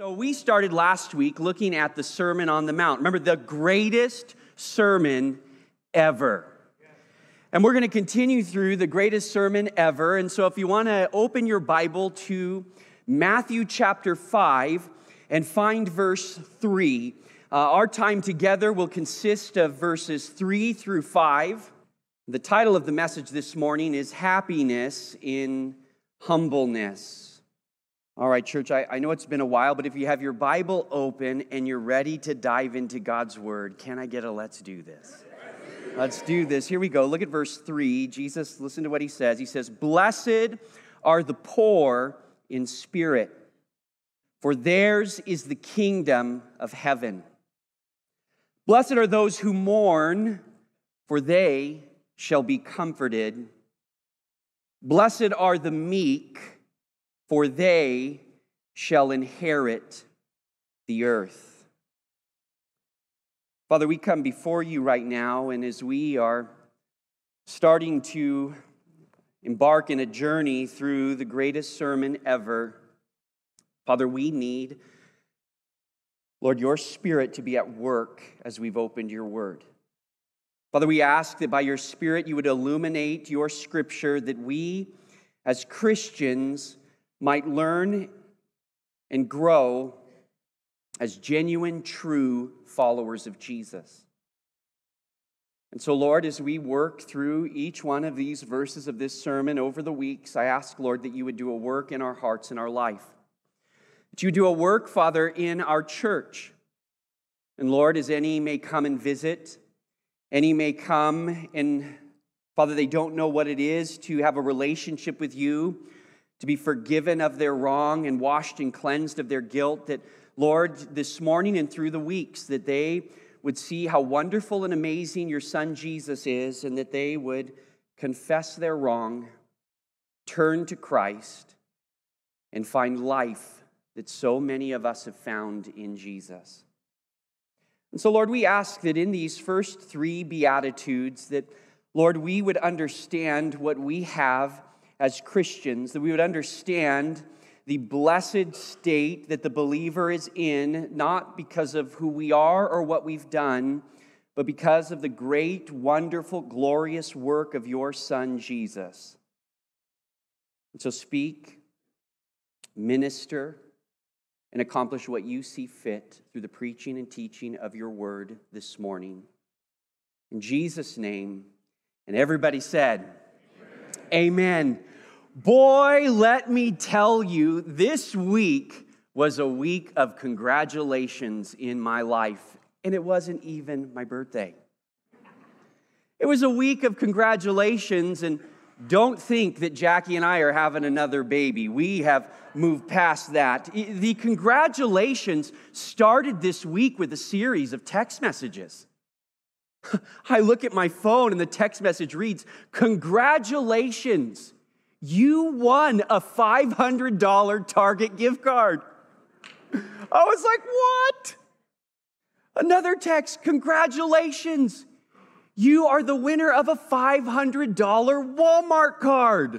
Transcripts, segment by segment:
So we started last week looking at the Sermon on the Mount. Remember, the greatest sermon ever. And we're going to continue through the greatest sermon ever. And so if you want to open your Bible to Matthew chapter 5 and find verse 3, our time together will consist of verses 3 through 5. The title of the message this morning is Happiness in Humbleness. All right, church, I know it's been a while, but if you have your Bible open and you're ready to dive into God's Word, can I get a let's do this? Let's do this. Here we go. Look at verse 3. Jesus, listen to what he says. He says, "Blessed are the poor in spirit, for theirs is the kingdom of heaven. Blessed are those who mourn, for they shall be comforted. Blessed are the meek, for they shall inherit the earth." Father, we come before you right now, and as we are starting to embark in a journey through the greatest sermon ever, Father, we need, Lord, your Spirit to be at work as we've opened your word. Father, we ask that by your Spirit you would illuminate your scripture, that we as Christians might learn and grow as genuine, true followers of Jesus. And so, Lord, as we work through each one of these verses of this sermon over the weeks, I ask, Lord, that you would do a work in our hearts and our life. That you do a work, Father, in our church. And Lord, as any may come and visit, any may come and, Father, they don't know what it is to have a relationship with you, to be forgiven of their wrong and washed and cleansed of their guilt, that, Lord, this morning and through the weeks, that they would see how wonderful and amazing your Son Jesus is, and that they would confess their wrong, turn to Christ, and find life that so many of us have found in Jesus. And so, Lord, we ask that in these first three Beatitudes, that, Lord, we would understand what we have as Christians, that we would understand the blessed state that the believer is in, not because of who we are or what we've done, but because of the great, wonderful, glorious work of your Son, Jesus. And so speak, minister, and accomplish what you see fit through the preaching and teaching of your word this morning. In Jesus' name, and everybody said, Amen. Boy, let me tell you, this week was a week of congratulations in my life, and it wasn't even my birthday. It was a week of congratulations, and don't think that Jackie and I are having another baby. We have moved past that. The congratulations started this week with a series of text messages. I look at my phone and the text message reads, "Congratulations, you won a $500 Target gift card." I was like, what? Another text, "Congratulations, you are the winner of a $500 Walmart card."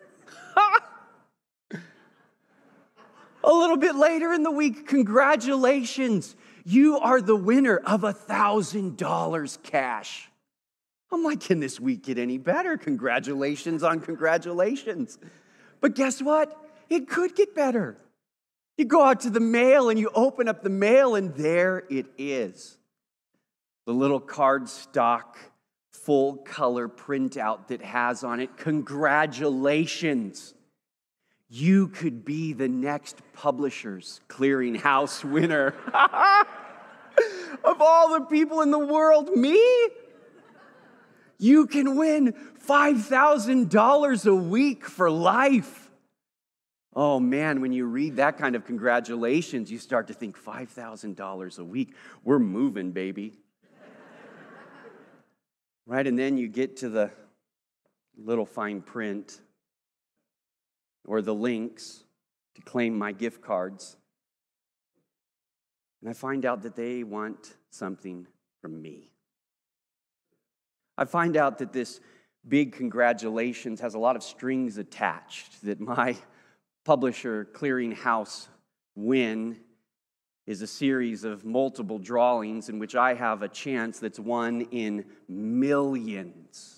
A little bit later in the week, "Congratulations, you are the winner of $1,000 cash." I'm like, can this week get any better? Congratulations on congratulations. But guess what? It could get better. You go out to the mail and you open up the mail and there it is. The little cardstock, full color printout that has on it, "Congratulations. You could be the next Publishers Clearinghouse winner." Of all the people in the world, me? You can win $5,000 a week for life. Oh man, when you read that kind of congratulations, you start to think, $5,000 a week, we're moving, baby. Right, and then you get to the little fine print or the links to claim my gift cards. And I find out that they want something from me. I find out that this big congratulations has a lot of strings attached, that my Publisher Clearinghouse win is a series of multiple drawings in which I have a chance that's one in millions.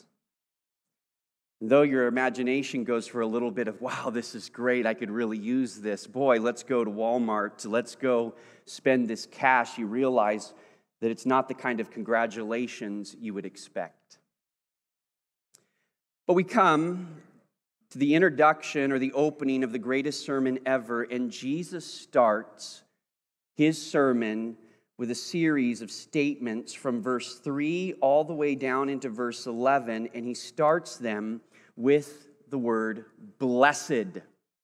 Though your imagination goes for a little bit of, wow, this is great, I could really use this. Boy, let's go to Walmart, let's go spend this cash. You realize that it's not the kind of congratulations you would expect. But we come to the introduction or the opening of the greatest sermon ever, and Jesus starts his sermon with a series of statements from verse 3 all the way down into verse 11, and he starts them with the word blessed.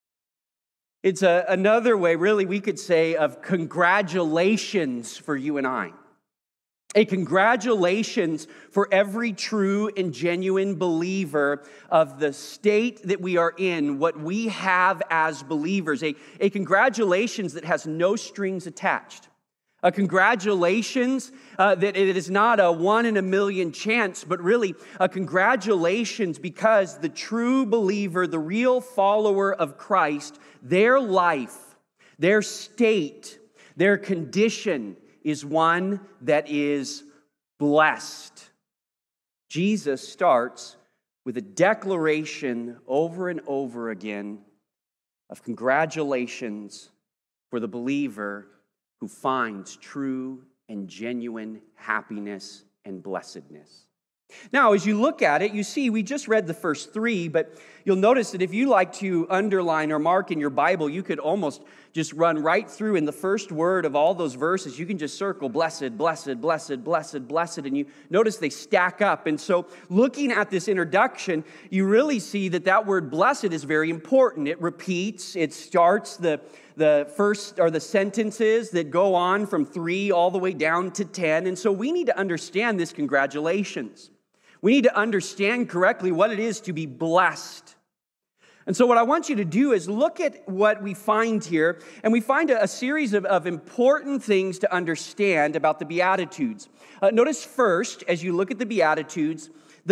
It's another way, really, we could say, of congratulations for you and I. A congratulations for every true and genuine believer of the state that we are in, what we have as believers. A congratulations that has no strings attached. A congratulations that it is not a 1 in a million chance, but really a congratulations because the true believer, the real follower of Christ, their life, their state, their condition is one that is blessed. Jesus starts with a declaration over and over again of congratulations for the believer who finds true and genuine happiness and blessedness. Now, as you look at it, you see we just read the first 3, but you'll notice that if you like to underline or mark in your Bible, you could almost just run right through in the first word of all those verses. You can just circle blessed, blessed, blessed, blessed, blessed, and you notice they stack up. And so looking at this introduction, you really see that that word blessed is very important. It repeats, it starts the first or the sentences that go on from 3 all the way down to 10. And so we need to understand this congratulations. We need to understand correctly what it is to be blessed. And so what I want you to do is look at what we find here, and we find a series of important things to understand about the Beatitudes. Notice first, as you look at the Beatitudes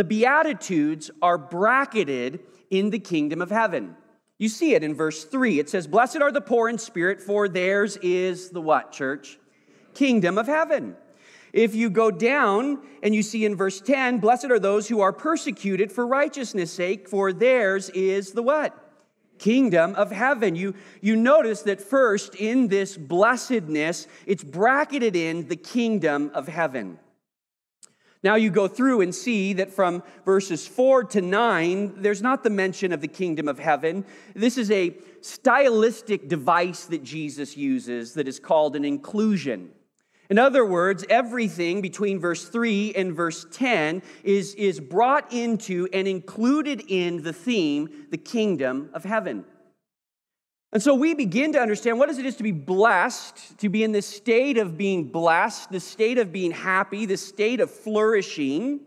are bracketed in the kingdom of heaven. You see it in verse 3. It says, "Blessed are the poor in spirit, for theirs is the" what, church? Kingdom of heaven. If you go down and you see in verse 10, "Blessed are those who are persecuted for righteousness' sake, for theirs is the" what? Kingdom of heaven. You notice that first in this blessedness, it's bracketed in the kingdom of heaven. Now you go through and see that from verses 4 to 9, there's not the mention of the kingdom of heaven. This is a stylistic device that Jesus uses that is called an inclusion. In other words, everything between verse 3 and verse 10 is brought into and included in the theme, the kingdom of heaven. And so we begin to understand what it is to be blessed, to be in this state of being blessed, this state of being happy, this state of flourishing,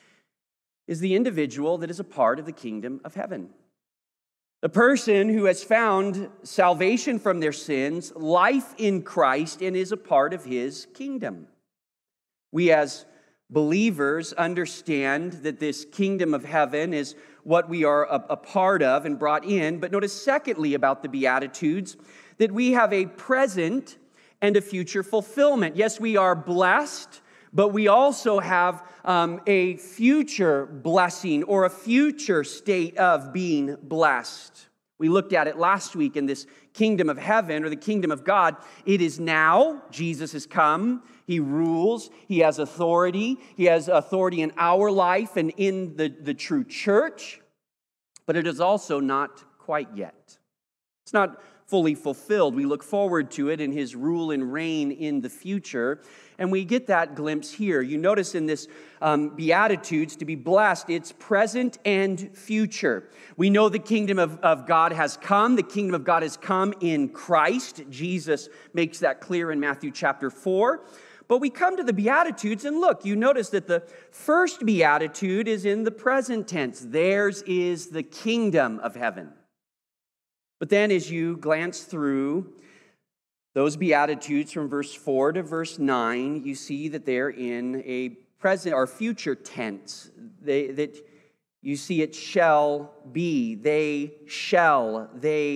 is the individual that is a part of the kingdom of heaven. The person who has found salvation from their sins, life in Christ, and is a part of his kingdom. We as believers understand that this kingdom of heaven is what we are a part of and brought in. But notice secondly about the Beatitudes, that we have a present and a future fulfillment. Yes, we are blessed, but we also have a future blessing or a future state of being blessed. We looked at it last week in this kingdom of heaven or the kingdom of God. It is now. Jesus has come. He rules. He has authority. He has authority in our life and in the true church. But it is also not quite yet. It's not fully fulfilled. We look forward to it in his rule and reign in the future. And we get that glimpse here. You notice in this Beatitudes, to be blessed, it's present and future. We know the kingdom of God has come. The kingdom of God has come in Christ. Jesus makes that clear in Matthew chapter 4. But we come to the Beatitudes, and look, you notice that the first Beatitude is in the present tense. Theirs is the kingdom of heaven. But then as you glance through those Beatitudes from verse 4 to verse 9, you see that they're in a present or future tense. That You see it shall be. They shall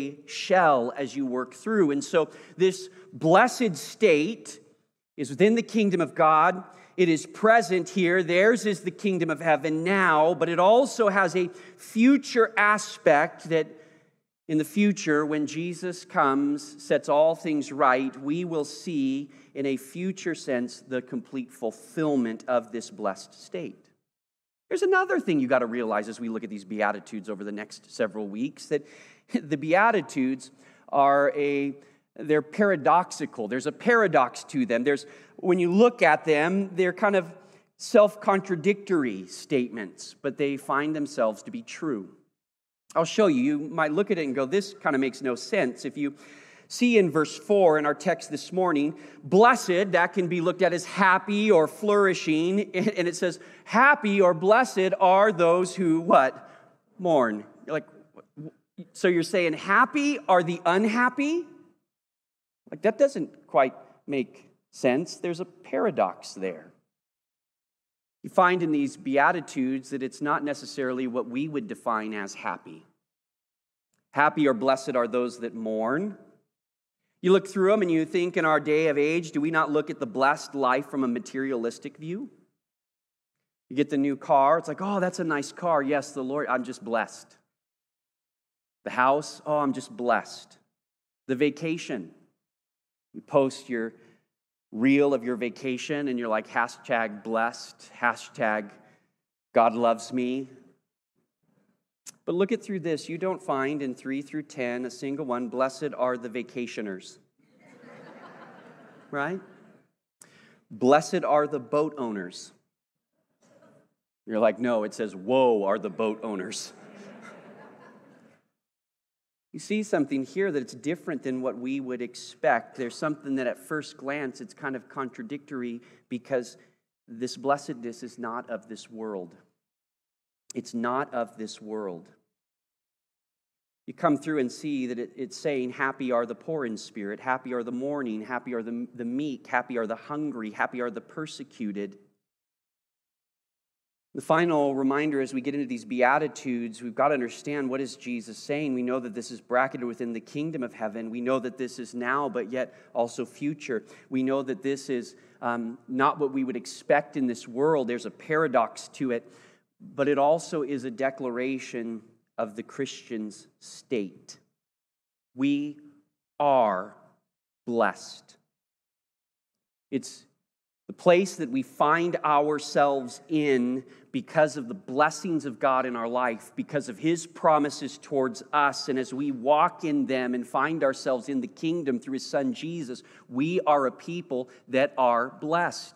as you work through. And so this blessed state is within the kingdom of God. It is present here. Theirs is the kingdom of heaven now, but it also has a future aspect that in the future, when Jesus comes, sets all things right, we will see in a future sense the complete fulfillment of this blessed state. There's another thing you got to realize as we look at these Beatitudes over the next several weeks, that the Beatitudes they're paradoxical. There's a paradox to them. When you look at them, they're kind of self-contradictory statements, but they find themselves to be true. I'll show you. You might look at it and go, this kind of makes no sense. If you see in verse 4 in our text this morning, blessed, that can be looked at as happy or flourishing. And it says, happy or blessed are those who, what? Mourn. So you're saying happy are the unhappy? That doesn't quite make sense. There's a paradox there. You find in these Beatitudes that it's not necessarily what we would define as happy. Happy or blessed are those that mourn. You look through them and you think in our day of age, do we not look at the blessed life from a materialistic view? You get the new car, it's like, oh, that's a nice car. Yes, the Lord, I'm just blessed. The house, oh, I'm just blessed. The vacation, you post your reel of your vacation and you're like, hashtag blessed, hashtag God loves me. But look at through this. You don't find in 3 through 10 a single one, blessed are the vacationers. Right? Blessed are the boat owners. You're like, no, it says, woe are the boat owners. You see something here that it's different than what we would expect. There's something that at first glance it's kind of contradictory because this blessedness is not of this world. It's not of this world. You come through and see that it's saying, happy are the poor in spirit, happy are the mourning, happy are the meek, happy are the hungry, happy are the persecuted. The final reminder as we get into these Beatitudes, we've got to understand what is Jesus saying. We know that this is bracketed within the kingdom of heaven. We know that this is now, but yet also future. We know that this is not what we would expect in this world. There's a paradox to it, but it also is a declaration of the Christian's state. We are blessed. It's the place that we find ourselves in because of the blessings of God in our life, because of His promises towards us. And as we walk in them and find ourselves in the kingdom through His Son Jesus, we are a people that are blessed.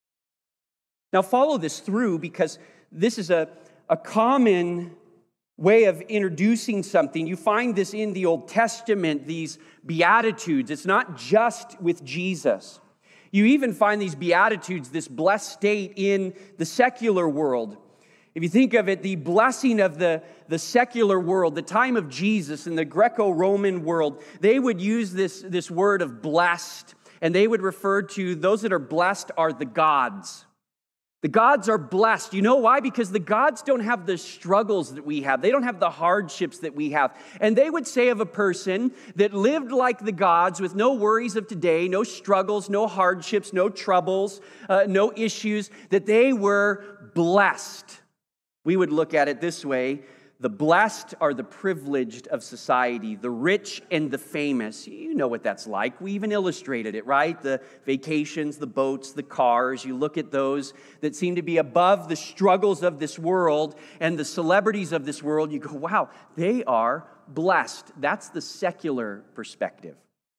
Now follow this through because this is a common way of introducing something. You find this in the Old Testament, these Beatitudes. It's not just with Jesus. You even find these Beatitudes, this blessed state in the secular world. If you think of it, the blessing of the secular world, the time of Jesus in the Greco-Roman world, they would use this word of blessed, and they would refer to those that are blessed are the gods. The gods are blessed. You know why? Because the gods don't have the struggles that we have. They don't have the hardships that we have. And they would say of a person that lived like the gods with no worries of today, no struggles, no hardships, no troubles, no issues, that they were blessed. We would look at it this way. The blessed are the privileged of society, the rich and the famous. You know what that's like. We even illustrated it, right? The vacations, the boats, the cars. You look at those that seem to be above the struggles of this world and the celebrities of this world. You go, wow, they are blessed. That's the secular perspective.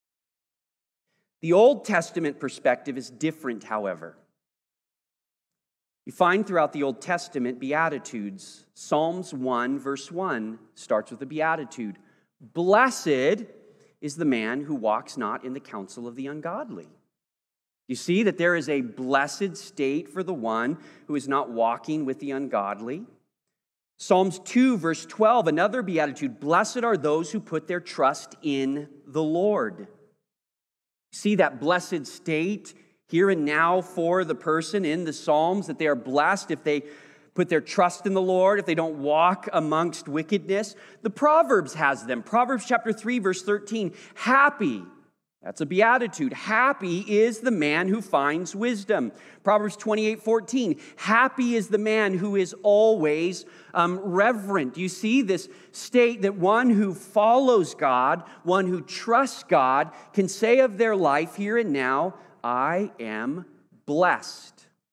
The Old Testament perspective is different, however. You find throughout the Old Testament Beatitudes. Psalms 1, verse 1 starts with a beatitude. Blessed is the man who walks not in the counsel of the ungodly. You see that there is a blessed state for the one who is not walking with the ungodly. Psalms 2, verse 12, another beatitude. Blessed are those who put their trust in the Lord. See that blessed state here and now for the person in the Psalms, that they are blessed if they put their trust in the Lord, if they don't walk amongst wickedness. The Proverbs has them. Proverbs chapter 3, verse 13. Happy, that's a beatitude. Happy is the man who finds wisdom. Proverbs 28:14. Happy is the man who is always reverent. You see this state that one who follows God, one who trusts God, can say of their life here and now, I am blessed.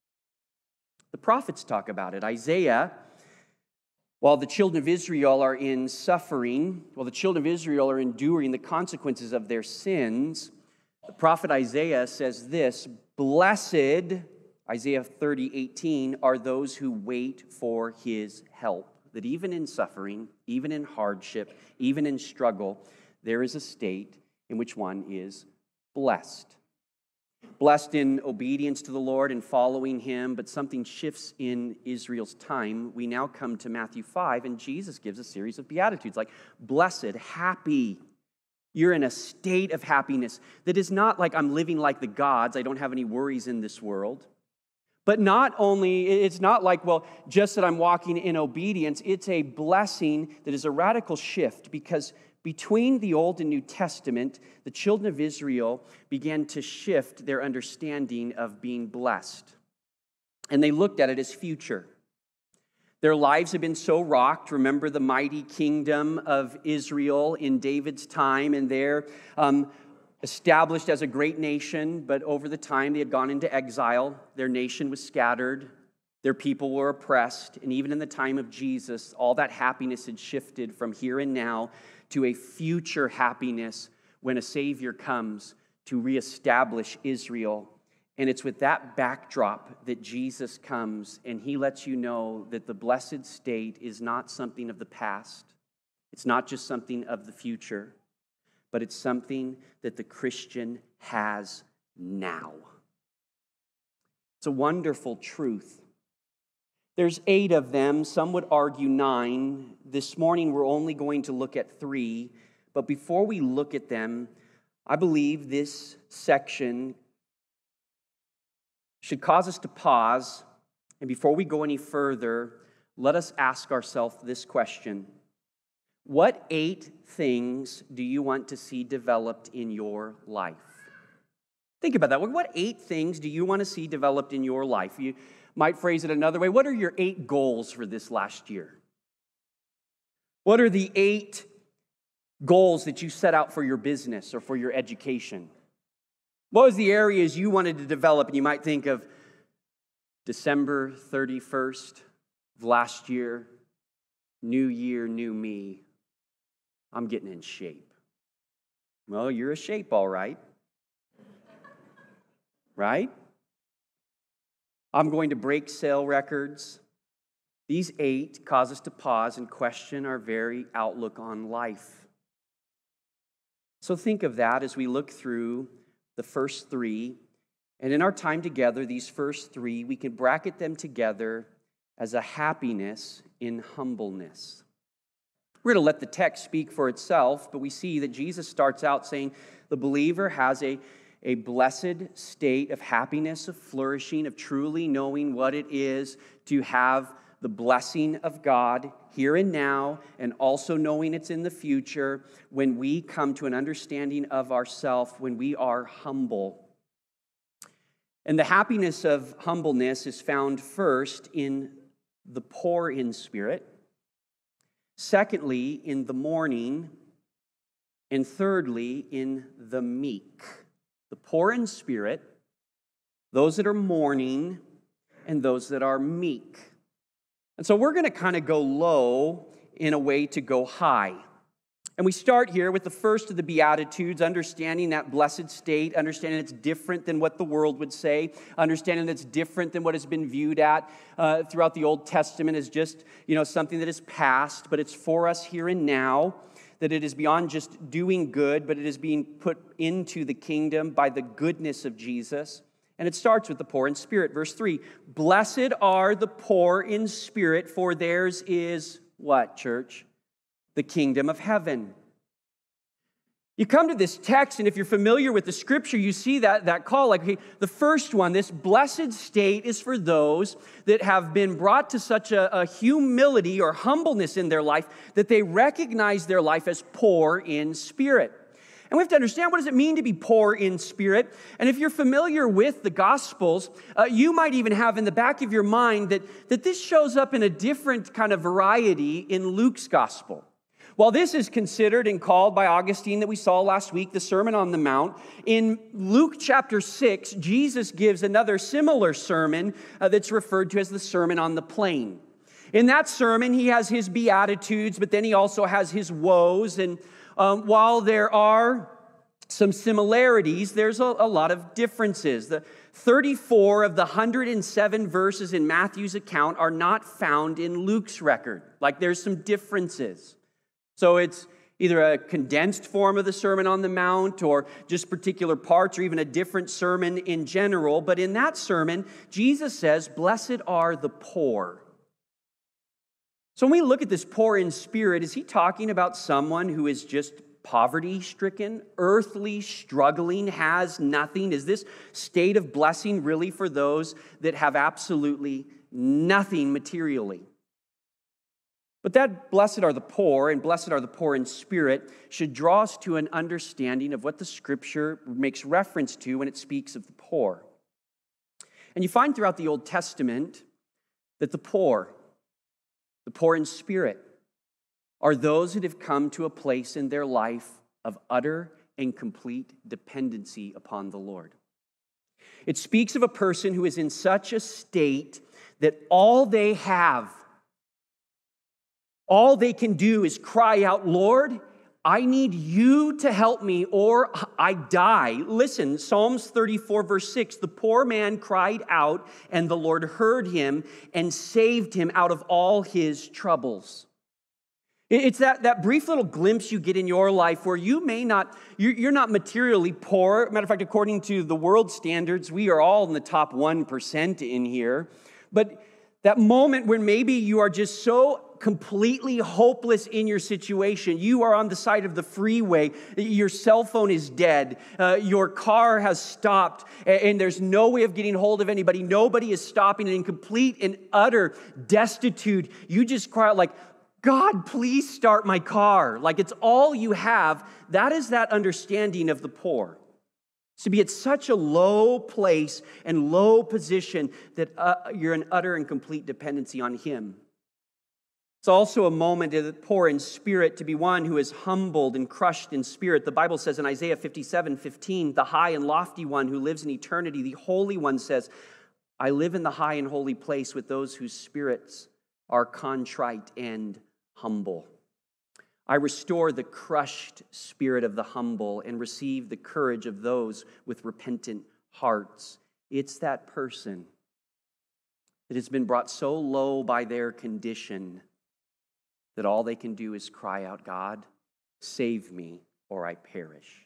The prophets talk about it. Isaiah, while the children of Israel are in suffering, while the children of Israel are enduring the consequences of their sins, the prophet Isaiah says this, blessed, Isaiah 30:18, are those who wait for his help. That even in suffering, even in hardship, even in struggle, there is a state in which one is blessed. Blessed in obedience to the Lord and following him, but something shifts in Israel's time. We now come to Matthew 5, and Jesus gives a series of beatitudes like, blessed, happy. You're in a state of happiness that is not like I'm living like the gods. I don't have any worries in this world. But not only, it's not like, well, just that I'm walking in obedience. It's a blessing that is a radical shift because between the Old and New Testament, the children of Israel began to shift their understanding of being blessed. And they looked at it as future. Their lives have been so rocked. Remember the mighty kingdom of Israel in David's time, and they're established as a great nation, but over the time they had gone into exile. Their nation was scattered. Their people were oppressed. And even in the time of Jesus, all that happiness had shifted from here and now to a future happiness when a Savior comes to reestablish Israel. And it's with that backdrop that Jesus comes, and he lets you know that the blessed state is not something of the past. It's not just something of the future, but it's something that the Christian has now. It's a wonderful truth. There's 8 of them. Some would argue 9. This morning, we're only going to look at 3. But before we look at them, I believe this section should cause us to pause. And before we go any further, let us ask ourselves this question. What 8 things do you want to see developed in your life? Think about that. What 8 things do you want to see developed in your life? You might phrase it another way. What are your 8 goals for this last year? What are the 8 goals that you set out for your business or for your education? What was the areas you wanted to develop? And you might think of December 31st of last year, new year, new me. I'm getting in shape. Well, you're a shape, all right. Right? I'm going to break sale records. These 8 cause us to pause and question our very outlook on life. So think of that as we look through the first 3. And in our time together, these first 3, we can bracket them together as a happiness in humbleness. We're going to let the text speak for itself, but we see that Jesus starts out saying the believer has a blessed state of happiness, of flourishing, of truly knowing what it is to have the blessing of God here and now, and also knowing it's in the future when we come to an understanding of ourselves, when we are humble. And the happiness of humbleness is found first in the poor in spirit, secondly, in the mourning, and thirdly, in the meek. The poor in spirit, those that are mourning, and those that are meek. And so we're going to kind of go low in a way to go high. And we start here with the first of the Beatitudes, understanding that blessed state, understanding it's different than what the world would say, understanding it's different than what has been viewed at throughout the Old Testament as just, something that is past, but it's for us here and now, that it is beyond just doing good, but it is being put into the kingdom by the goodness of Jesus. And it starts with the poor in spirit. Verse 3, blessed are the poor in spirit, for theirs is what, church? The kingdom of heaven. You come to this text, and if you're familiar with the scripture, you see that call. Like, okay, the first one, this blessed state is for those that have been brought to such a humility or humbleness in their life that they recognize their life as poor in spirit. And we have to understand, what does it mean to be poor in spirit? And if you're familiar with the Gospels, you might even have in the back of your mind that this shows up in a different kind of variety in Luke's Gospel. While this is considered and called by Augustine that we saw last week, the Sermon on the Mount, in Luke chapter 6, Jesus gives another similar sermon that's referred to as the Sermon on the Plain. In that sermon, he has his Beatitudes, but then he also has his woes. And while there are some similarities, there's a lot of differences. The 34 of the 107 verses in Matthew's account are not found in Luke's record. Like, there's some differences. So it's either a condensed form of the Sermon on the Mount or just particular parts or even a different sermon in general. But in that sermon, Jesus says, "Blessed are the poor." So when we look at this poor in spirit, is he talking about someone who is just poverty-stricken, earthly struggling, has nothing? Is this state of blessing really for those that have absolutely nothing materially? But that blessed are the poor and blessed are the poor in spirit should draw us to an understanding of what the Scripture makes reference to when it speaks of the poor. And you find throughout the Old Testament that the poor in spirit, are those that have come to a place in their life of utter and complete dependency upon the Lord. It speaks of a person who is in such a state that all they have, all they can do is cry out, "Lord, I need you to help me or I die." Listen, Psalms 34 verse 6, "The poor man cried out and the Lord heard him and saved him out of all his troubles." It's that brief little glimpse you get in your life where you're not materially poor. Matter of fact, according to the world standards, we are all in the top 1% in here. But that moment when maybe you are just so completely hopeless in your situation. You are on the side of the freeway. Your cell phone is dead. Your car has stopped, and there's no way of getting hold of anybody. Nobody is stopping. And in complete and utter destitute, you just cry out like, "God, please start my car." Like it's all you have. That is that understanding of the poor. To be at such a low place and low position that you're in utter and complete dependency on Him. It's also a moment of the poor in spirit to be one who is humbled and crushed in spirit. The Bible says in Isaiah 57:15, "The high and lofty one who lives in eternity, the Holy One says, I live in the high and holy place with those whose spirits are contrite and humble. I restore the crushed spirit of the humble and receive the courage of those with repentant hearts." It's that person that has been brought so low by their condition that all they can do is cry out, "God, save me or I perish."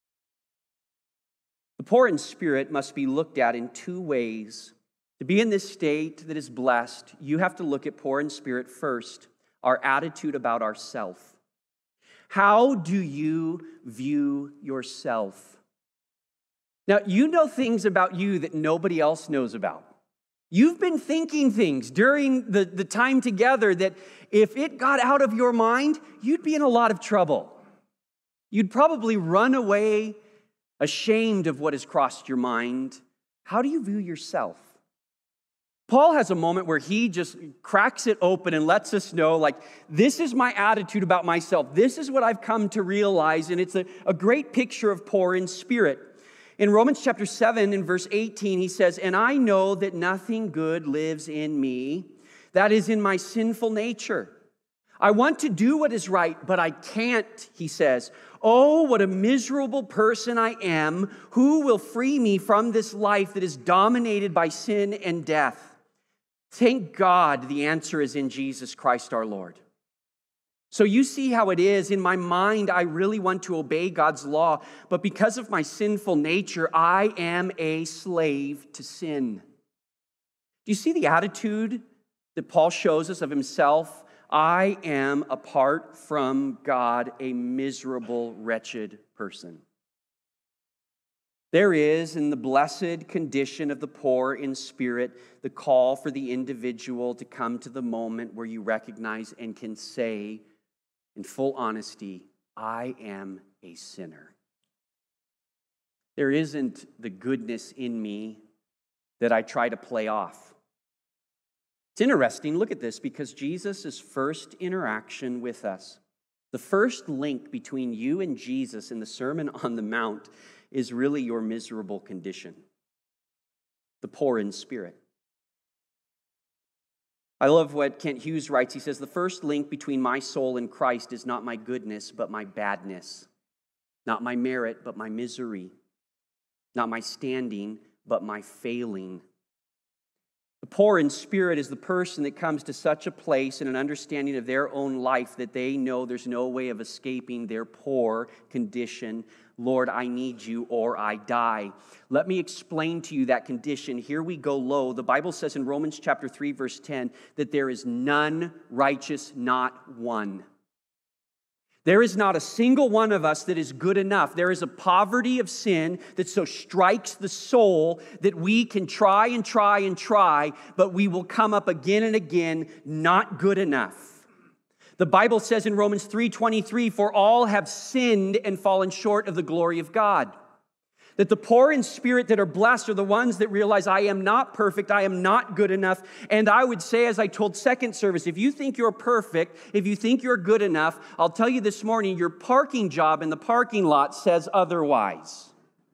The poor in spirit must be looked at in two ways. To be in this state that is blessed, you have to look at poor in spirit first, our attitude about ourselves. How do you view yourself? Now, you know things about you that nobody else knows about. You've been thinking things during the time together that if it got out of your mind, you'd be in a lot of trouble. You'd probably run away ashamed of what has crossed your mind. How do you view yourself? Paul has a moment where he just cracks it open and lets us know, like, this is my attitude about myself. This is what I've come to realize, and it's a great picture of poor in spirit. In Romans chapter 7 and verse 18, he says, "And I know that nothing good lives in me, that is in my sinful nature. I want to do what is right, but I can't," he says. "Oh, what a miserable person I am. Who will free me from this life that is dominated by sin and death?" Thank God the answer is in Jesus Christ our Lord. So you see how it is. In my mind, I really want to obey God's law, but because of my sinful nature, I am a slave to sin. Do you see the attitude that Paul shows us of himself? I am, apart from God, a miserable, wretched person. There is, in the blessed condition of the poor in spirit, the call for the individual to come to the moment where you recognize and can say in full honesty, I am a sinner. There isn't the goodness in me that I try to play off. It's interesting, look at this, because Jesus' first interaction with us, the first link between you and Jesus in the Sermon on the Mount is really your miserable condition, the poor in spirit. I love what Kent Hughes writes. He says, the first link between my soul and Christ is not my goodness, but my badness. Not my merit, but my misery. Not my standing, but my failing. The poor in spirit is the person that comes to such a place and an understanding of their own life that they know there's no way of escaping their poor condition. Lord, I need you or I die. Let me explain to you that condition. Here we go low. The Bible says in Romans chapter 3, verse 10, that there is none righteous, not one. There is not a single one of us that is good enough. There is a poverty of sin that so strikes the soul that we can try and try and try, but we will come up again and again, not good enough. The Bible says in Romans 3:23, for all have sinned and fallen short of the glory of God. That the poor in spirit that are blessed are the ones that realize I am not perfect, I am not good enough. And I would say, as I told second service, if you think you're perfect, if you think you're good enough, I'll tell you this morning, your parking job in the parking lot says otherwise.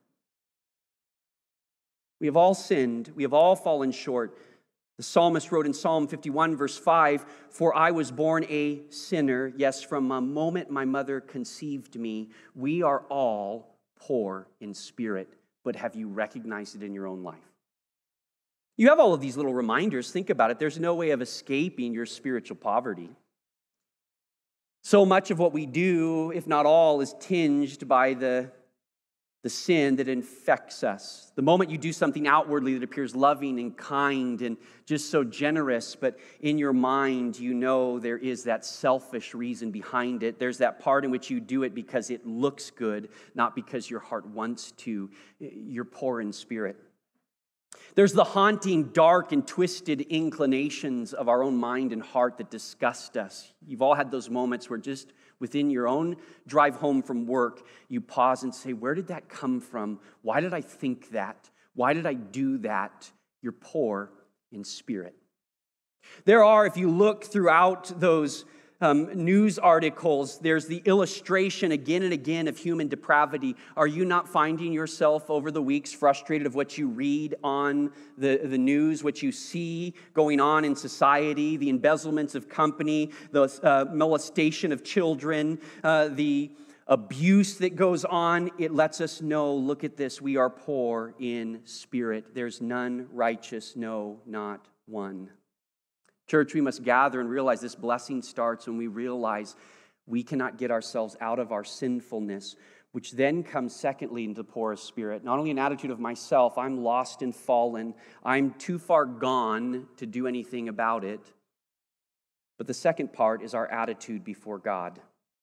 We have all sinned, we have all fallen short. The psalmist wrote in Psalm 51, verse 5, for I was born a sinner. Yes, from the moment my mother conceived me, we are all poor in spirit, but have you recognized it in your own life? You have all of these little reminders. Think about it. There's no way of escaping your spiritual poverty. So much of what we do, if not all, is tinged by the sin that infects us. The moment you do something outwardly that appears loving and kind and just so generous, but in your mind you know there is that selfish reason behind it. There's that part in which you do it because it looks good, not because your heart wants to. You're poor in spirit. There's the haunting, dark, and twisted inclinations of our own mind and heart that disgust us. You've all had those moments where just within your own drive home from work, you pause and say, where did that come from? Why did I think that? Why did I do that? You're poor in spirit. There are, if you look throughout those news articles, there's the illustration again and again of human depravity. Are you not finding yourself over the weeks frustrated of what you read on the news, what you see going on in society, the embezzlements of company, the molestation of children, the abuse that goes on? It lets us know, look at this, we are poor in spirit. There's none righteous, no, not one. Church, we must gather and realize this blessing starts when we realize we cannot get ourselves out of our sinfulness, which then comes secondly into the poor of spirit. Not only an attitude of myself, I'm lost and fallen, I'm too far gone to do anything about it, but the second part is our attitude before God.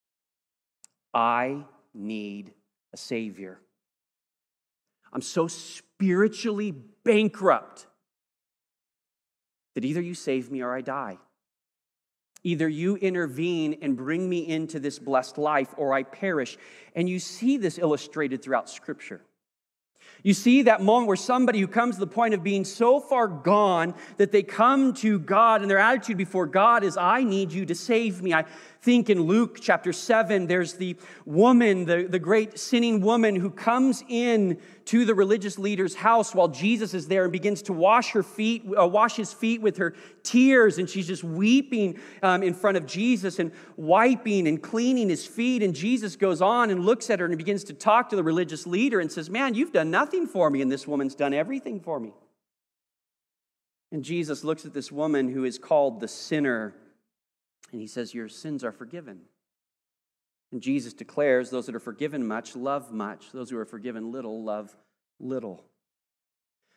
I need a Savior. I'm so spiritually bankrupt that either you save me or I die. Either you intervene and bring me into this blessed life or I perish. And you see this illustrated throughout Scripture. You see that moment where somebody who comes to the point of being so far gone that they come to God and their attitude before God is, I need you to save me. I think in Luke chapter 7, there's the woman, the great sinning woman who comes in to the religious leader's house while Jesus is there and begins to wash his feet with her tears. And she's just weeping in front of Jesus and wiping and cleaning his feet. And Jesus goes on and looks at her and begins to talk to the religious leader and says, man, you've done nothing for me. And this woman's done everything for me. And Jesus looks at this woman who is called the sinner. And he says, your sins are forgiven. And Jesus declares, those that are forgiven much, love much. Those who are forgiven little, love little.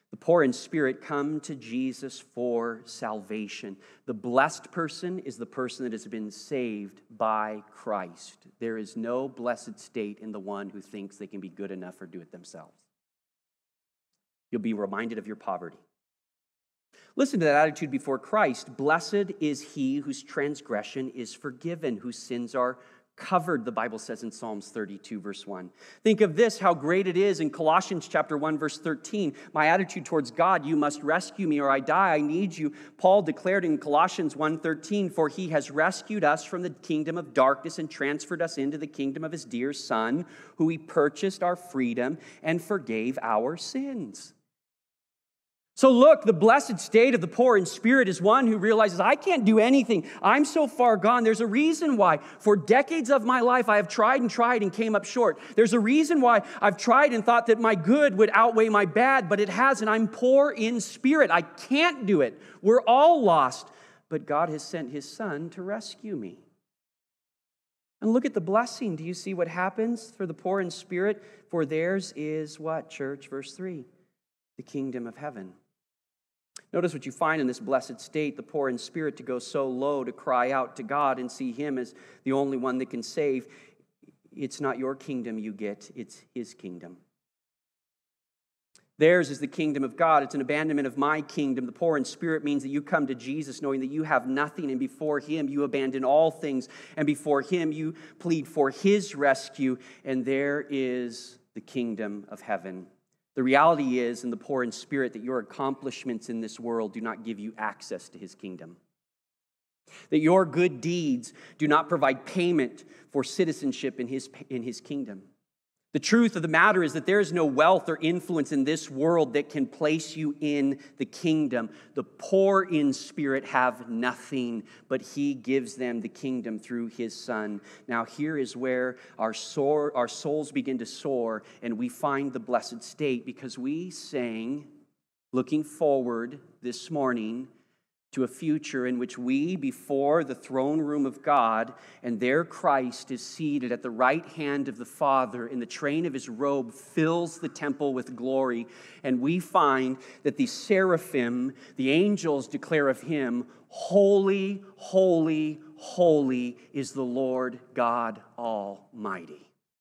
The poor in spirit come to Jesus for salvation. The blessed person is the person that has been saved by Christ. There is no blessed state in the one who thinks they can be good enough or do it themselves. You'll be reminded of your poverty. Listen to that attitude before Christ. Blessed is he whose transgression is forgiven, whose sins are covered, the Bible says in Psalms 32, verse 1. Think of this, how great it is in Colossians chapter 1, verse 13. My attitude towards God, you must rescue me or I die. I need you. Paul declared in Colossians 1:13, for he has rescued us from the kingdom of darkness and transferred us into the kingdom of his dear Son, who he purchased our freedom and forgave our sins. So look, the blessed state of the poor in spirit is one who realizes, I can't do anything. I'm so far gone. There's a reason why. For decades of my life, I have tried and came up short. There's a reason why I've tried and thought that my good would outweigh my bad, but it hasn't. I'm poor in spirit. I can't do it. We're all lost. But God has sent his Son to rescue me. And look at the blessing. Do you see what happens for the poor in spirit? For theirs is what, church? Verse 3, the kingdom of heaven. Notice what you find in this blessed state, the poor in spirit to go so low to cry out to God and see him as the only one that can save. It's not your kingdom you get, it's his kingdom. Theirs is the kingdom of God. It's an abandonment of my kingdom. The poor in spirit means that you come to Jesus knowing that you have nothing, and before him you abandon all things, and before him you plead for his rescue, and there is the kingdom of heaven. The reality is, in the poor in spirit, that your accomplishments in this world do not give you access to his kingdom. That your good deeds do not provide payment for citizenship in his kingdom. The truth of the matter is that there is no wealth or influence in this world that can place you in the kingdom. The poor in spirit have nothing, but he gives them the kingdom through his Son. Now here is where our souls begin to soar, and we find the blessed state, because we sang, looking forward this morning to a future in which we, before the throne room of God, and there Christ is seated at the right hand of the Father, and the train of his robe fills the temple with glory. And we find that the seraphim, the angels, declare of him, holy, holy, holy is the Lord God Almighty.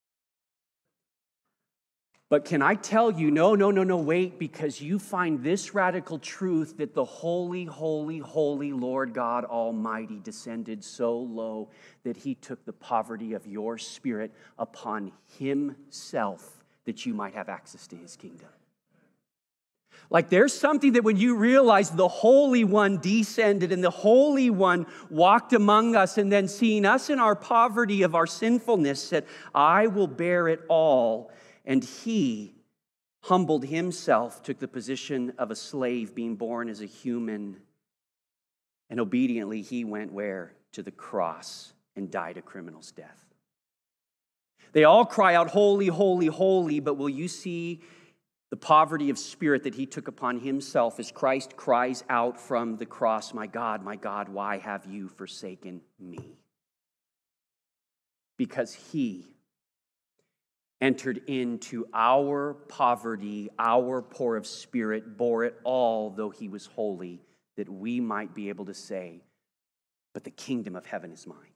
But can I tell you, no, wait, because you find this radical truth that the holy, holy, holy Lord God Almighty descended so low that he took the poverty of your spirit upon himself that you might have access to his kingdom. Like there's something that when you realize the Holy One descended and the Holy One walked among us, and then seeing us in our poverty of our sinfulness said, I will bear it all. And he humbled himself, took the position of a slave, being born as a human. And obediently he went where? To the cross, and died a criminal's death. They all cry out, holy, holy, holy, but will you see the poverty of spirit that he took upon himself as Christ cries out from the cross, my God, why have you forsaken me? Because he entered into our poverty, our poor of spirit, bore it all, though he was holy, that we might be able to say, but the kingdom of heaven is mine.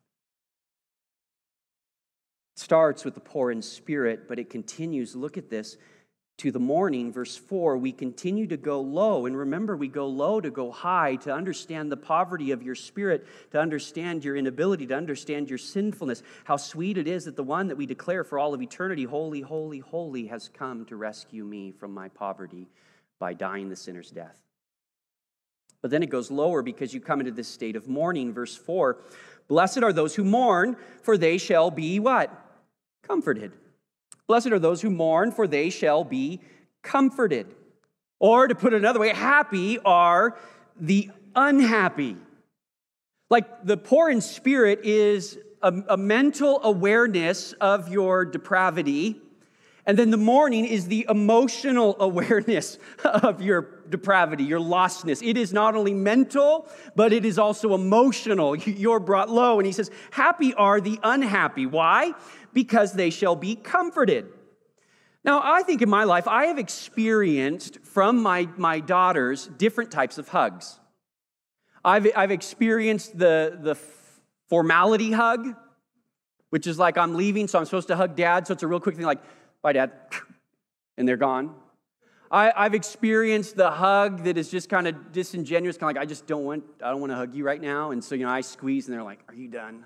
It starts with the poor in spirit, but it continues, look at this, to the morning, verse 4, we continue to go low. And remember, we go low to go high, to understand the poverty of your spirit, to understand your inability, to understand your sinfulness. How sweet it is that the one that we declare for all of eternity, holy, holy, holy, has come to rescue me from my poverty by dying the sinner's death. But then it goes lower because you come into this state of mourning. Verse 4, blessed are those who mourn, for they shall be what? Comforted. Blessed are those who mourn, for they shall be comforted. Or to put it another way, happy are the unhappy. Like the poor in spirit is a mental awareness of your depravity, and then the mourning is the emotional awareness of your depravity, your lostness. It is not only mental, but it is also emotional. You're brought low. And he says, happy are the unhappy. Why? Because they shall be comforted. Now, I think in my life, I have experienced from my daughters different types of hugs. I've experienced the formality hug, which is like I'm leaving, so I'm supposed to hug Dad, so it's a real quick thing like, bye, Dad, and they're gone. I've experienced the hug that is just kind of disingenuous, kind of like, I don't want to hug you right now, and so, I squeeze, and they're like, are you done?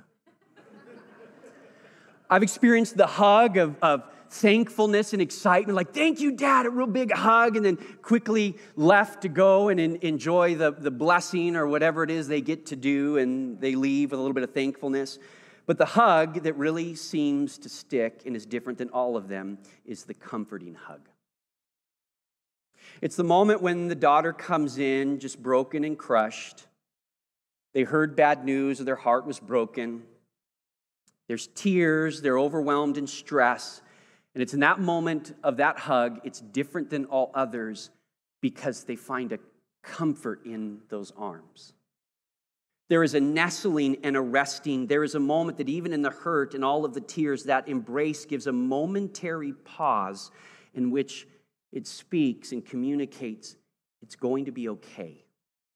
I've experienced the hug of thankfulness and excitement, like, thank you, Dad, a real big hug, and then quickly left to go and enjoy the blessing or whatever it is they get to do, and they leave with a little bit of thankfulness. But the hug that really seems to stick and is different than all of them is the comforting hug. It's the moment when the daughter comes in just broken and crushed. They heard bad news or their heart was broken. There's tears, they're overwhelmed in stress. And it's in that moment of that hug, it's different than all others because they find a comfort in those arms. There is a nestling and a resting. There is a moment that even in the hurt and all of the tears, that embrace gives a momentary pause in which it speaks and communicates it's going to be okay.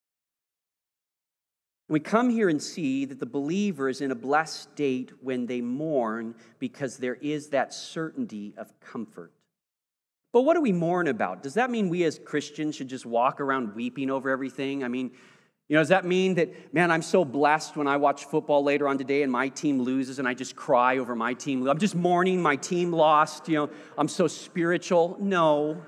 And we come here and see that the believer is in a blessed state when they mourn because there is that certainty of comfort. But what do we mourn about? Does that mean we as Christians should just walk around weeping over everything? I mean, does that mean that, man, I'm so blessed when I watch football later on today and my team loses and I just cry over my team? I'm just mourning my team lost, I'm so spiritual. No.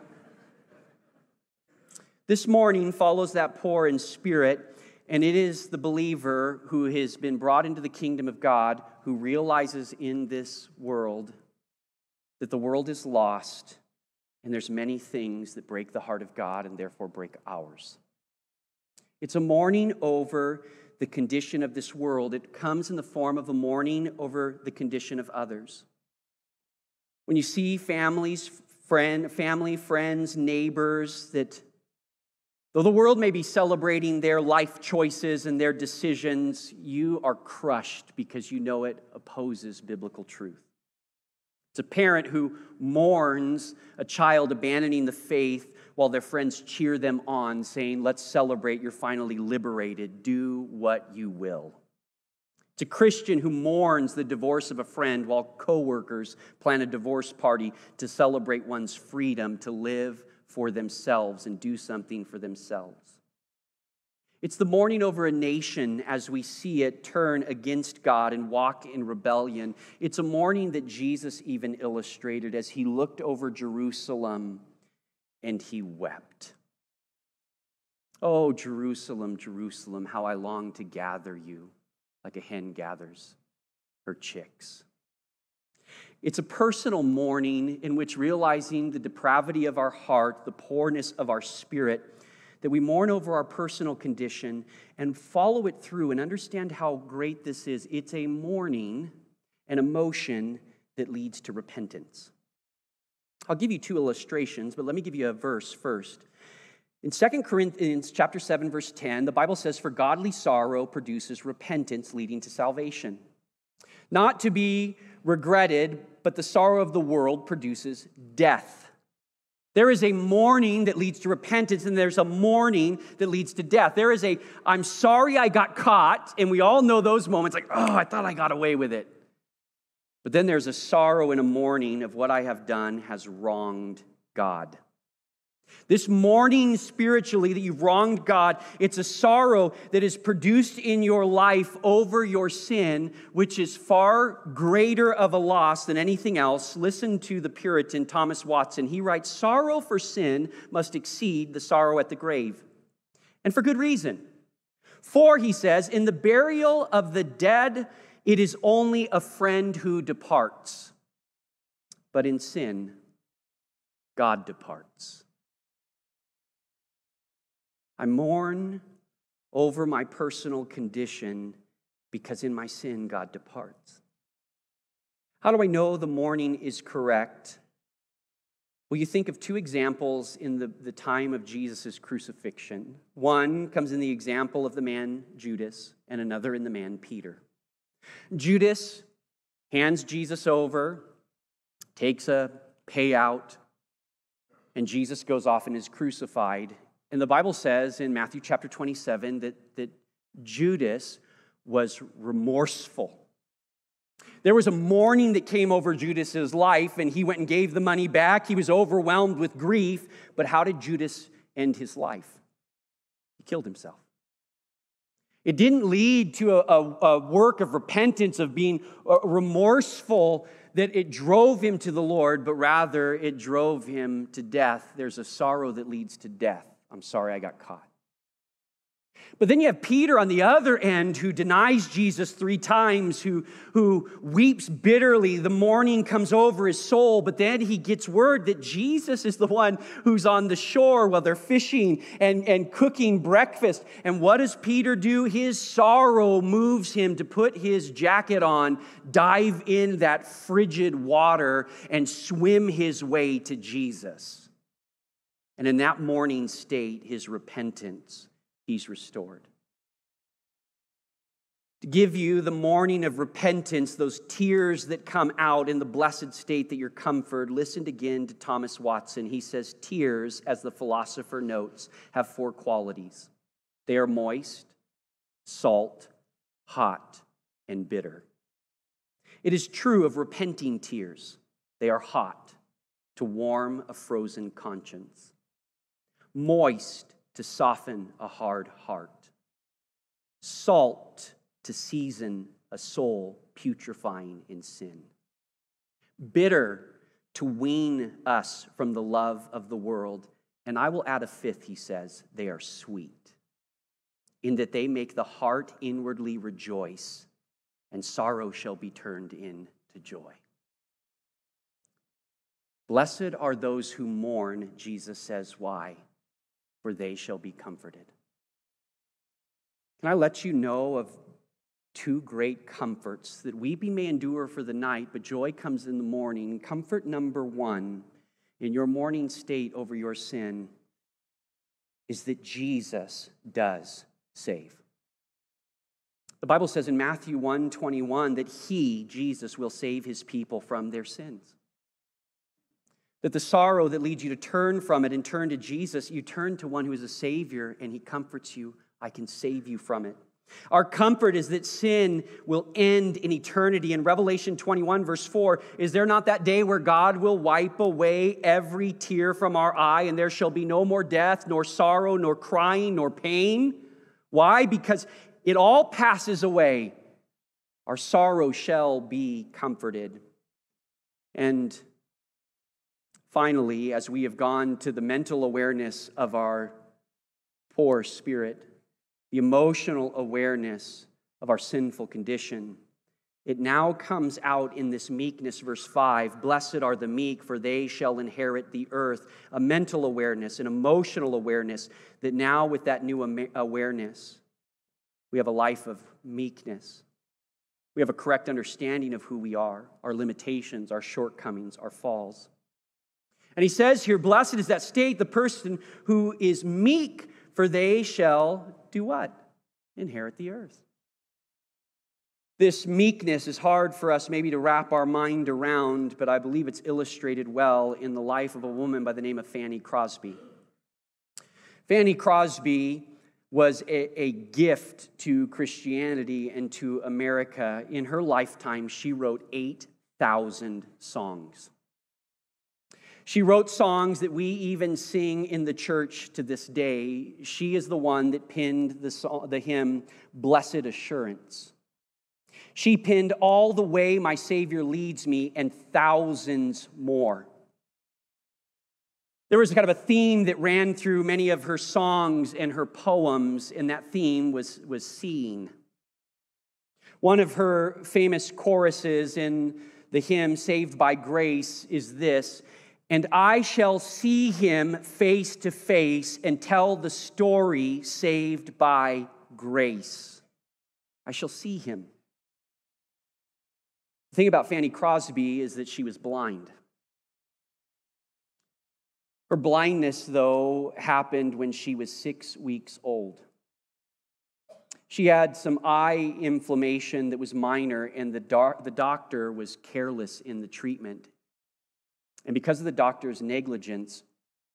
This mourning follows that poor in spirit, and it is the believer who has been brought into the kingdom of God who realizes in this world that the world is lost and there's many things that break the heart of God and therefore break ours. It's a mourning over the condition of this world. It comes in the form of a mourning over the condition of others. When you see family, friends, neighbors, that though the world may be celebrating their life choices and their decisions, you are crushed because you know it opposes biblical truth. It's a parent who mourns a child abandoning the faith while their friends cheer them on, saying, let's celebrate, you're finally liberated, do what you will. It's a Christian who mourns the divorce of a friend while coworkers plan a divorce party to celebrate one's freedom to live for themselves and do something for themselves. It's the mourning over a nation as we see it turn against God and walk in rebellion. It's a mourning that Jesus even illustrated as he looked over Jerusalem and he wept. Oh, Jerusalem, Jerusalem, how I long to gather you like a hen gathers her chicks. It's a personal mourning in which, realizing the depravity of our heart, the poorness of our spirit, that we mourn over our personal condition and follow it through and understand how great this is. It's a mourning, an emotion that leads to repentance. I'll give you two illustrations, but let me give you a verse first. In 2 Corinthians chapter 7, verse 10, the Bible says, "For godly sorrow produces repentance leading to salvation. Not to be regretted, but the sorrow of the world produces death." There is a mourning that leads to repentance, and there's a mourning that leads to death. There is I'm sorry I got caught, and we all know those moments, like, oh, I thought I got away with it. But then there's a sorrow and a mourning of what I have done has wronged God. This mourning spiritually that you've wronged God, it's a sorrow that is produced in your life over your sin, which is far greater of a loss than anything else. Listen to the Puritan Thomas Watson. He writes, "Sorrow for sin must exceed the sorrow at the grave. And for good reason. For," he says, "in the burial of the dead, it is only a friend who departs. But in sin, God departs." I mourn over my personal condition because in my sin, God departs. How do I know the mourning is correct? Well, you think of two examples in the time of Jesus' crucifixion. One comes in the example of the man Judas, and another in the man Peter. Judas hands Jesus over, takes a payout, And Jesus goes off and is crucified. And the Bible says in Matthew chapter 27 that Judas was remorseful. There was a mourning that came over Judas's life, and he went and gave the money back. He was overwhelmed with grief. But how did Judas end his life? He killed himself. It didn't lead to a work of repentance, of being remorseful, that it drove him to the Lord, but rather it drove him to death. There's a sorrow that leads to death. I'm sorry I got caught. But then you have Peter on the other end who denies Jesus 3 times, who weeps bitterly. The mourning comes over his soul, but then he gets word that Jesus is the one who's on the shore while they're fishing and cooking breakfast. And what does Peter do? His sorrow moves him to put his jacket on, dive in that frigid water, and swim his way to Jesus. And in that mourning state, his repentance, he's restored. To give you the morning of repentance, those tears that come out in the blessed state that you're comforted, listen again to Thomas Watson. He says, tears, as the philosopher notes, have 4 qualities. They are moist, salt, hot, and bitter. It is true of repenting tears. They are hot, to warm a frozen conscience. Moist, to soften a hard heart. Salt, to season a soul putrefying in sin. Bitter, to wean us from the love of the world. And I will add a 5th, he says, they are sweet, in that they make the heart inwardly rejoice, and sorrow shall be turned into joy. Blessed are those who mourn, Jesus says. Why? For they shall be comforted. Can I let you know of 2 great comforts? That weeping may endure for the night, but joy comes in the morning. Comfort number 1 in your mourning state over your sin is that Jesus does save. The Bible says in Matthew 1:21 that he, Jesus, will save his people from their sins. That the sorrow that leads you to turn from it and turn to Jesus, you turn to one who is a Savior, and he comforts you. I can save you from it. Our comfort is that sin will end in eternity. In Revelation 21, verse 4, is there not that day where God will wipe away every tear from our eye, and there shall be no more death, nor sorrow, nor crying, nor pain? Why? Because it all passes away. Our sorrow shall be comforted. And finally, as we have gone to the mental awareness of our poor spirit, the emotional awareness of our sinful condition, it now comes out in this meekness, verse 5. Blessed are the meek, for they shall inherit the earth. A mental awareness, an emotional awareness, that now with that new awareness, we have a life of meekness. We have a correct understanding of who we are, our limitations, our shortcomings, our falls. And he says here, blessed is that state, the person who is meek, for they shall do what? Inherit the earth. This meekness is hard for us maybe to wrap our mind around, but I believe it's illustrated well in the life of a woman by the name of Fanny Crosby. Fanny Crosby was a gift to Christianity and to America. In her lifetime, she wrote 8,000 songs. She wrote songs that we even sing in the church to this day. She is the one that penned the hymn, Blessed Assurance. She penned All the Way My Savior Leads Me and thousands more. There was kind of a theme that ran through many of her songs and her poems, and that theme was seeing. One of her famous choruses in the hymn, Saved by Grace, is this: and I shall see him face to face and tell the story saved by grace. I shall see him. The thing about Fanny Crosby is that she was blind. Her blindness, though, happened when she was 6 weeks old. She had some eye inflammation that was minor, and the doctor was careless in the treatment. And because of the doctor's negligence,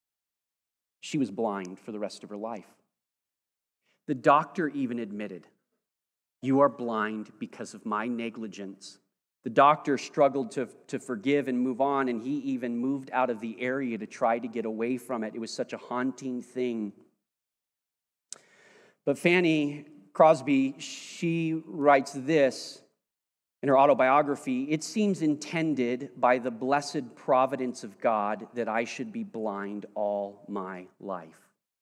she was blind for the rest of her life. The doctor even admitted, "You are blind because of my negligence." The doctor struggled to forgive and move on, and he even moved out of the area to try to get away from it. It was such a haunting thing. But Fanny Crosby, she writes this in her autobiography: "It seems intended by the blessed providence of God that I should be blind all my life."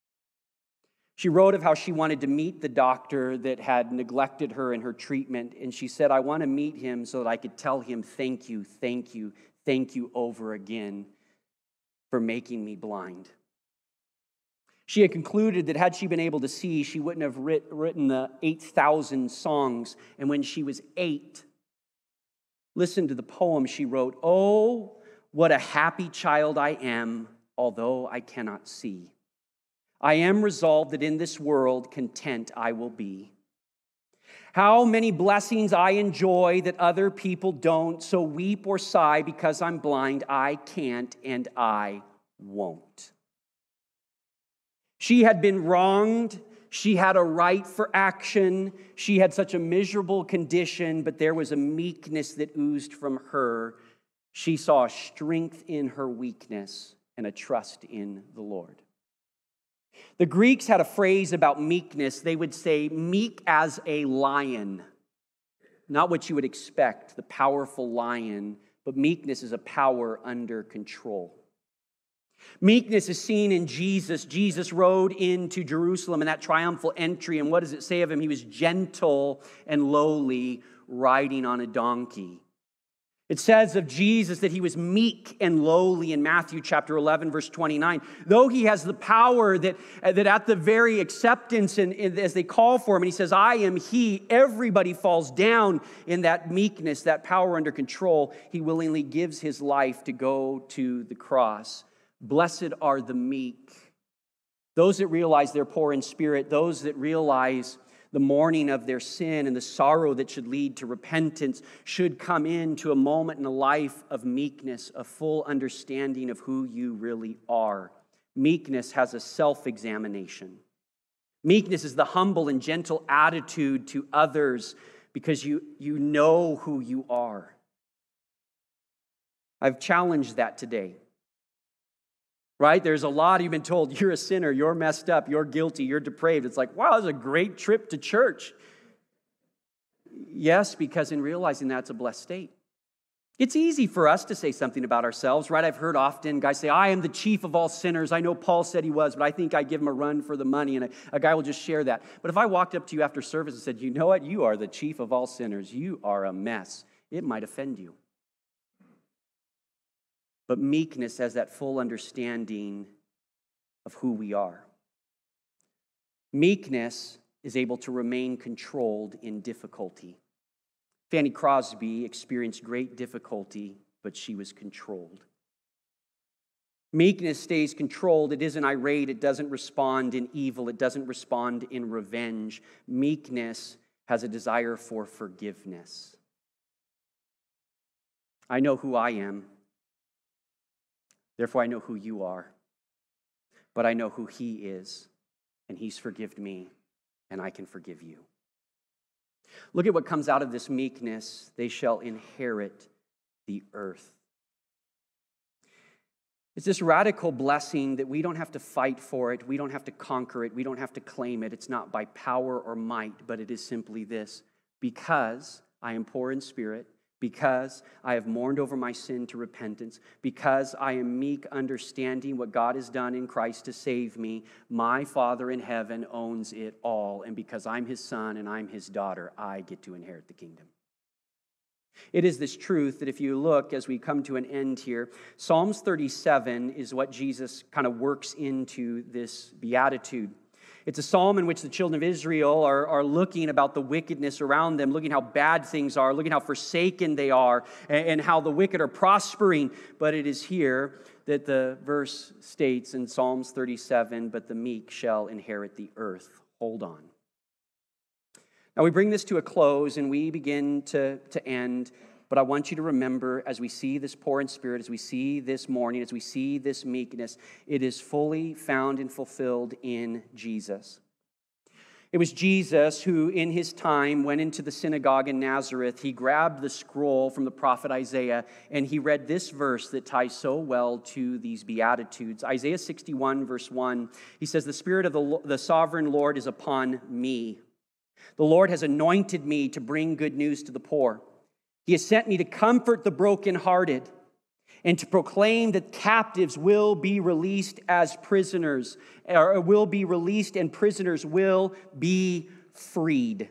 She wrote of how she wanted to meet the doctor that had neglected her in her treatment, and she said, "I want to meet him so that I could tell him thank you, thank you, thank you over again for making me blind." She had concluded that had she been able to see, she wouldn't have written the 8,000 songs. And when she was 8, listen to the poem she wrote: "Oh, what a happy child I am, although I cannot see. I am resolved that in this world content I will be. How many blessings I enjoy that other people don't, so weep or sigh because I'm blind. I can't and I won't." She had been wronged. She had a right for action. She had such a miserable condition, but there was a meekness that oozed from her. She saw a strength in her weakness and a trust in the Lord. The Greeks had a phrase about meekness. They would say, "meek as a lion." Not what you would expect, the powerful lion, but meekness is a power under control. Meekness is seen in Jesus. Jesus rode into Jerusalem in that triumphal entry, and what does it say of him? He was gentle and lowly, riding on a donkey. It says of Jesus that he was meek and lowly in Matthew chapter 11, verse 29. Though he has the power that at the very acceptance and as they call for him, and he says, "I am he," everybody falls down in that meekness, that power under control. He willingly gives his life to go to the cross. Blessed are the meek, those that realize they're poor in spirit, those that realize the mourning of their sin and the sorrow that should lead to repentance should come into a moment in a life of meekness, a full understanding of who you really are. Meekness has a self-examination. Meekness is the humble and gentle attitude to others because you know who you are. I've challenged that today. Right? There's a lot, you've been told, you're a sinner, you're messed up, you're guilty, you're depraved. It's like, wow, that was a great trip to church. Yes, because in realizing that's a blessed state. It's easy for us to say something about ourselves, right? I've heard often guys say, "I am the chief of all sinners. I know Paul said he was, but I think I give him a run for the money." And a guy will just share that. But if I walked up to you after service and said, "You know what? You are the chief of all sinners. You are a mess," it might offend you. But meekness has that full understanding of who we are. Meekness is able to remain controlled in difficulty. Fanny Crosby experienced great difficulty, but she was controlled. Meekness stays controlled. It isn't irate. It doesn't respond in evil. It doesn't respond in revenge. Meekness has a desire for forgiveness. I know who I am. Therefore, I know who you are, but I know who he is, and he's forgiven me, and I can forgive you. Look at what comes out of this meekness. They shall inherit the earth. It's this radical blessing that we don't have to fight for it, we don't have to conquer it, we don't have to claim it. It's not by power or might, but it is simply this: because I am poor in spirit, because I have mourned over my sin to repentance, because I am meek, understanding what God has done in Christ to save me, my Father in heaven owns it all. And because I'm his son and I'm his daughter, I get to inherit the kingdom. It is this truth that if you look as we come to an end here, Psalms 37 is what Jesus kind of works into this beatitude. It's a psalm in which the children of Israel are looking about the wickedness around them, looking how bad things are, looking how forsaken they are, and how the wicked are prospering. But it is here that the verse states in Psalms 37, "But the meek shall inherit the earth." Hold on. Now we bring this to a close and we begin to end, But I want you to remember, as we see this poor in spirit, as we see this mourning, as we see this meekness, it is fully found and fulfilled in Jesus. It was Jesus who, in his time, went into the synagogue in Nazareth. He grabbed the scroll from the prophet Isaiah, and he read this verse that ties so well to these Beatitudes. Isaiah 61, verse 1, he says, "The Spirit of the sovereign Lord is upon me. The Lord has anointed me to bring good news to the poor. He has sent me to comfort the brokenhearted and to proclaim that captives will be released as prisoners, or will be released and prisoners will be freed."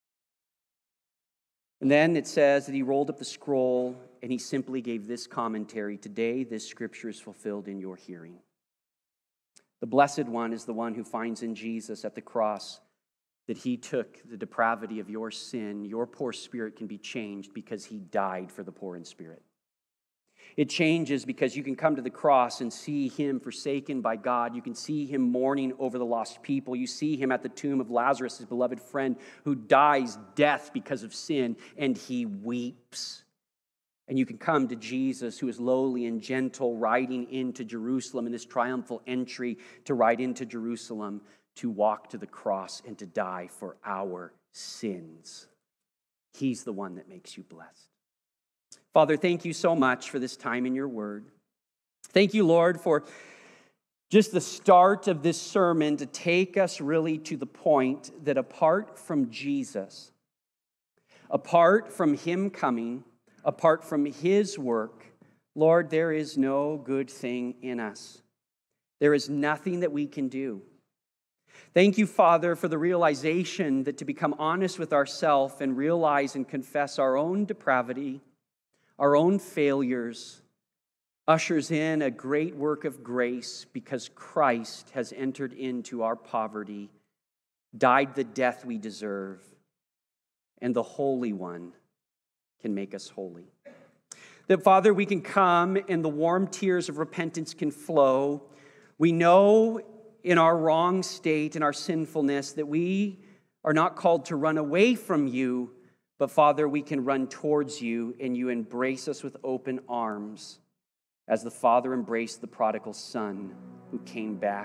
And then it says that he rolled up the scroll and he simply gave this commentary: "Today this scripture is fulfilled in your hearing." The blessed one is the one who finds in Jesus at the cross that he took the depravity of your sin. Your poor spirit can be changed because he died for the poor in spirit. It changes because you can come to the cross and see him forsaken by God. You can see him mourning over the lost people. You see him at the tomb of Lazarus, his beloved friend, who dies death because of sin, and he weeps. And you can come to Jesus, who is lowly and gentle, riding into Jerusalem in this triumphal entry to ride into Jerusalem, to walk to the cross and to die for our sins. He's the one that makes you blessed. Father, thank you so much for this time in your word. Thank you, Lord, for just the start of this sermon to take us really to the point that apart from Jesus, apart from him coming, apart from his work, Lord, there is no good thing in us. There is nothing that we can do. Thank you, Father, for the realization that to become honest with ourselves and realize and confess our own depravity, our own failures, ushers in a great work of grace because Christ has entered into our poverty, died the death we deserve, and the Holy One can make us holy. That, Father, we can come and the warm tears of repentance can flow. We know in our wrong state, in our sinfulness, that we are not called to run away from you, but Father, we can run towards you and you embrace us with open arms as the Father embraced the prodigal son who came back.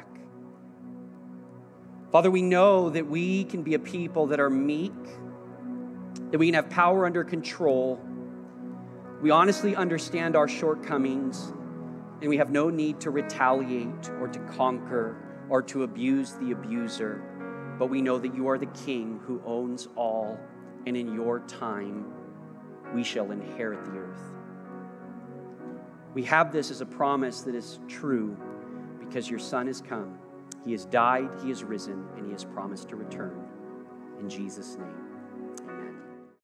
Father, we know that we can be a people that are meek, that we can have power under control. We honestly understand our shortcomings, and we have no need to retaliate or to conquer or to abuse the abuser. But we know that you are the King who owns all, and in your time, we shall inherit the earth. We have this as a promise that is true because your Son has come. He has died, he has risen, and he has promised to return. In Jesus' name.